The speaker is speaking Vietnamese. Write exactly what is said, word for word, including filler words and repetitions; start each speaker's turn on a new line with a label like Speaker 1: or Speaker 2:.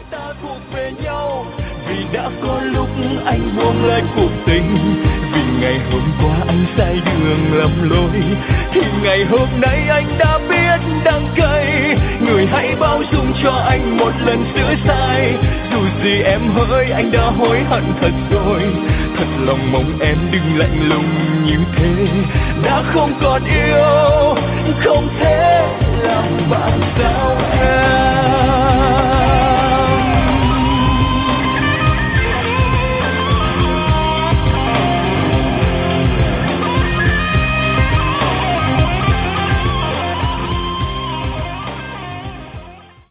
Speaker 1: ta thuộc về nhau. Vì đã có lúc anh buông lời cuộc tình, vì ngày hôm qua anh sai đường lầm lối, thì ngày hôm nay anh đã biết đắng cay. Người hãy bao dung cho anh một lần sửa sai, dù gì em hỡi anh đã hối hận thật rồi. Thật lòng mong em đừng lạnh lùng như thế, đã không còn yêu không thể làm bạn sao em.